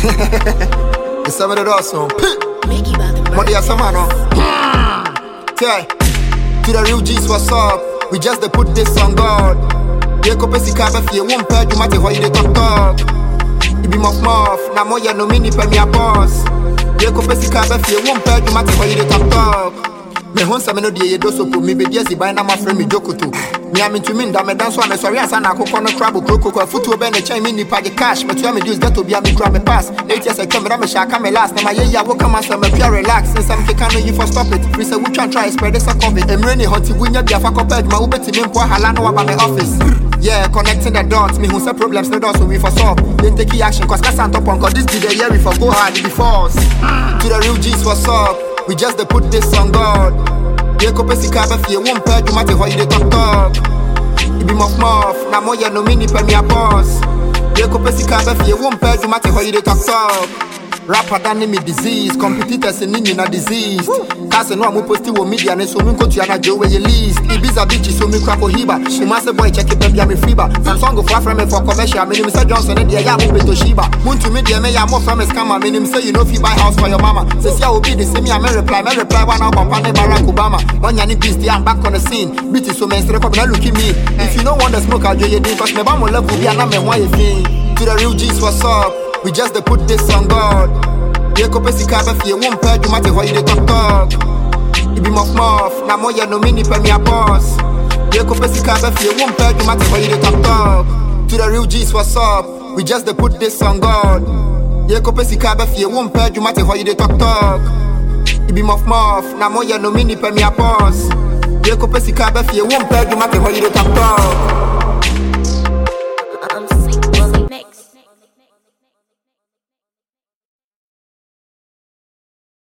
It's some of the awesome. Money or some no. Yeah. To the real G's, what's up? We just they put this on God. Yeah, kopesi kabe fie won't pay you matter how you talk. You be muff. Now more you no mini pay me a boss. Yeah, kopesi kabe fie won't pay you matter how you talk. Me hon sa me no die do so po me be die buy na my friend me jokoto. Me am into me da me dance one sorry asa na akoko no crab kroko futu be na chain me ni pa cash me to me use that to be me grab me pass 8 years I come me shaka me last na my yeah wo come answer me pure relax since I'm can you for stop it we say we try spread this a covid em rainy hot wunya bia fa compared ma wo beti me mpo hala no about my office. Yeah, connecting the dots, me who say problems no dots so we for solve. Then take action cause cast on top on cause this be the year we for go hard before us. To the real G's what's up? We just they put this on God. Yeah, kopesi kabe fie won't pay you matter how you talk. You be muff. Now more you no mini pay me a boss. Yeah, kopesi kabe fie won't pay you matter how you talk. Rapper than me disease, competitors in a disease. Cause no I'm posting on media and so me go to an Joe where you least. Ibiza bitch so me crap hiba. She must boy check it baby me fever. Samsung far from me for commercial. Me name say Johnson and yeah move to Shiba. Moon to media me ya more from a scammer. Me name say you know if you buy house for your mama. Says ya will be the same me reply one out company Barack Obama. One yani beast I'm back on the scene. Bitch so me straight up now look at me. If you don't want the smoke I'll do you day cause me bam will love will be an me why you feel. To the real G's what's up? We just they put this on God. Yeah, kopesi kabe fie won't pay you matter how you talk. You be muff. Now more you no mini pay me a boss. Yeah, kopesi kabe fie won't pay you matter how you talk. To the real G's what's up? We just they put this on God. Yeah, kopesi kabe fie won't pay you matter how you talk. You be muff. Now more you no mini pay me a boss. Yeah, kopesi kabe fie won't pay you matter how you talk.